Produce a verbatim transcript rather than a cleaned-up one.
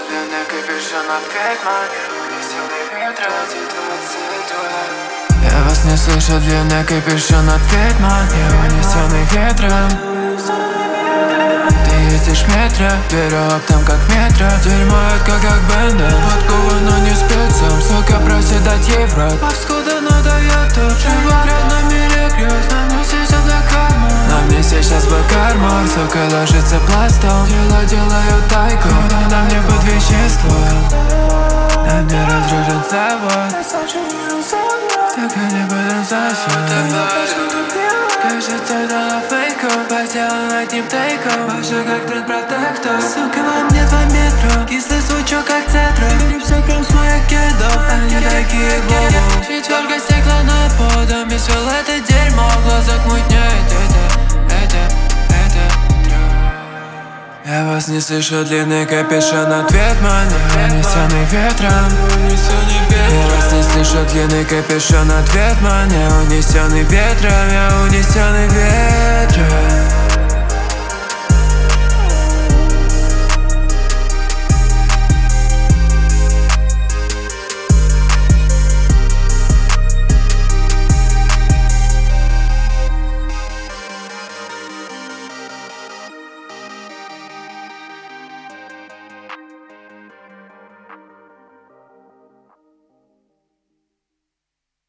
длинный капюшон от Кэтман, унесенный ветром, ситуация. Я вас не слышу, длинный капюшон от Кэтман, я унесенный ветром. Ты ездишь в метро, беру оптом как метро. Дерьмо это как бенда, подкован, но не спецом. Сука просит дать ей в рот, паскуда, но дает тут. Живот рядом перекрёст, на мне сейчас для карма. На мне сейчас бы карма, сука ложится пластом. Дела делаю тайку, на мне под веществом. На мне разрушен завод, сука не будем засвет. Кажется, дала фейку, поделан одним тейком. Больше как тренд-протектор. Сука, во мне два метра, кислый звучок как цетра. Грибся прям с моих кедов, они такие глобал. Четверка стекла над подом, и свел это дерьмо. В глазах мутнеет это, это, это травма. Я вас не слышу, длинный капюшон от Ветман, унесенный ветром. Я вас не слышу, длинный капюшон от Ветман, я унесенный ветром, я унесенный ветром.